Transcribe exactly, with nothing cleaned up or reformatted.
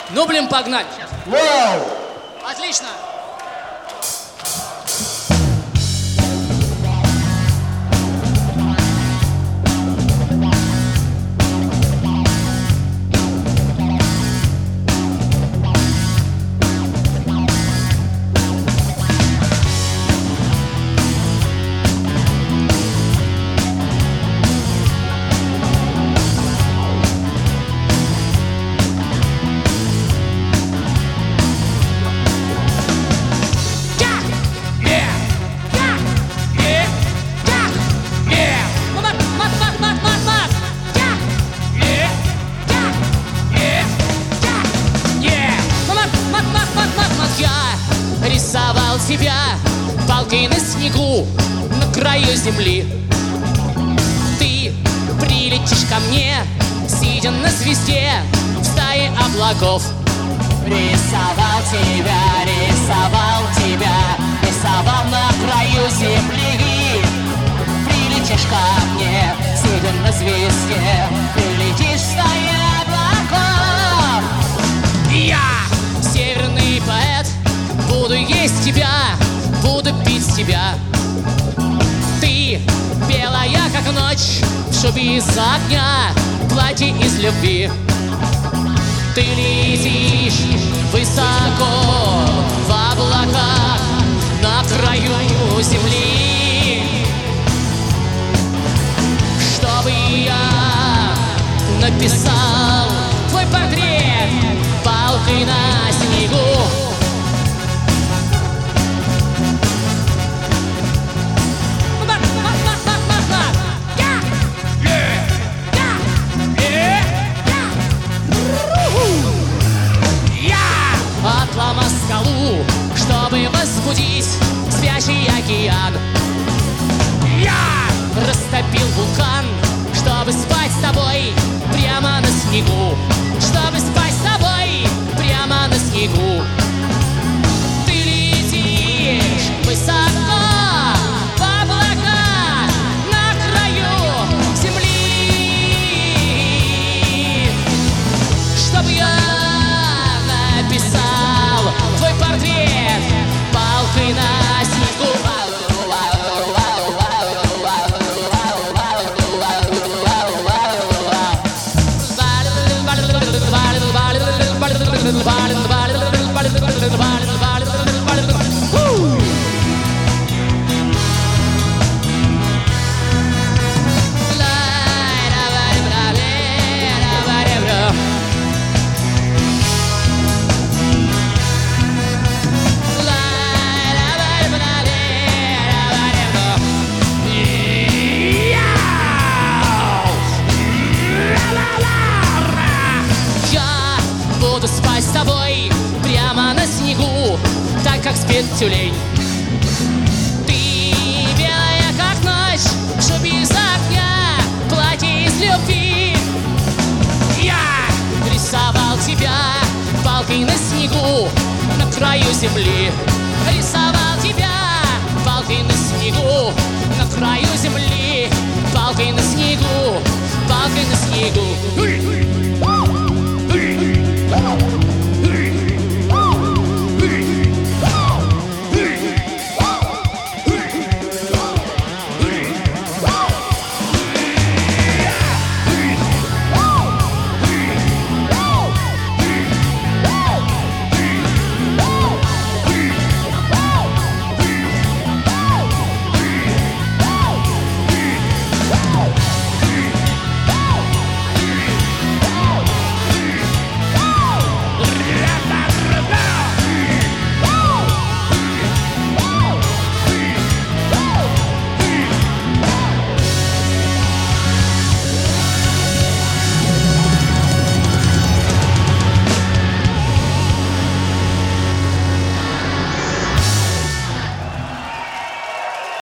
Ну, блин, погнали. Вау! Отлично. Рисовал тебя палкой на снегу на краю земли. Ты прилетишь ко мне, сидя на звезде в стае облаков. Рисовал тебя, рисовал тебя, рисовал на краю земли. Прилетишь ко мне, сидя на звезде, прилетишь в стае облаков. Я северный поэт, буду есть тебя, буду пить тебя. Ты белая, как ночь, в шубе из огня, платье из любви. Ты летишь высоко в облаках на краю земли, чтобы я написал твой портрет палкой на снегу. Отломал скалу, чтобы возбудить спящий океан. Я растопил вулкан, чтобы спать с тобой прямо на снегу, чтобы спать с тобой прямо на снегу. Ты летишь высоко в облаках на краю земли, чтобы я написал твой портрет палкой на снегу. Буду спать с тобой прямо на снегу, так как спит тюлень. Ты белая, как ночь, в шубе из огня, платье из любви. Я рисовал тебя палкой на снегу на краю земли. Рисовал тебя палкой на снегу на краю земли.